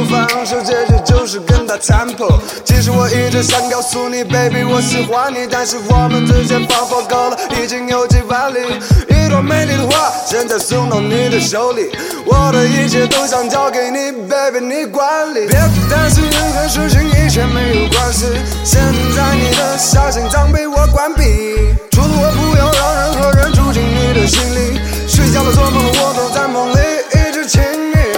放手，结局就是跟他残破。其实我一直想告诉你 ，baby， 我喜欢你，但是我们之间防火够了，已经有几万里。一朵美丽的花，现在送到你的手里，我的一切都想交给你 ，baby， 你管理。别担心任何事情，一切没有关系。现在你的想